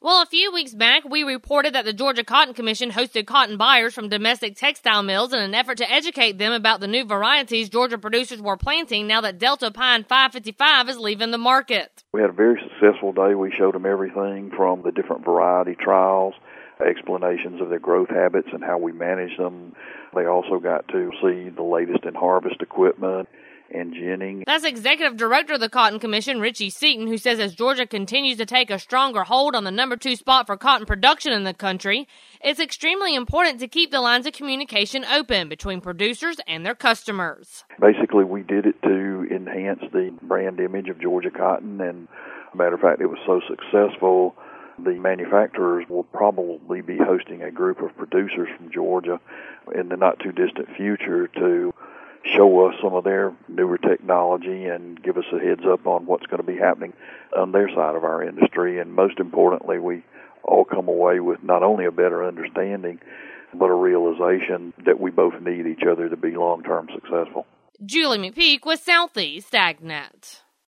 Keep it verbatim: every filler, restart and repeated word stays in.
Well, a few weeks back, we reported that the Georgia Cotton Commission hosted cotton buyers from domestic textile mills in an effort to educate them about the new varieties Georgia producers were planting now that Delta Pine five fifty-five is leaving the market. We had a very successful day. We showed them everything from the different variety trials, explanations of their growth habits and how we manage them. They also got to see the latest in harvest equipment and ginning. That's Executive Director of the Cotton Commission, Richie Seaton, who says as Georgia continues to take a stronger hold on the number two spot for cotton production in the country, it's extremely important to keep the lines of communication open between producers and their customers. Basically, we did it to enhance the brand image of Georgia Cotton, and as a matter of fact, it was so successful, the manufacturers will probably be hosting a group of producers from Georgia in the not-too-distant future to show us some of their newer technology and give us a heads up on what's going to be happening on their side of our industry. And most importantly, we all come away with not only a better understanding, but a realization that we both need each other to be long-term successful. Julie McPeak with Southeast AgNet.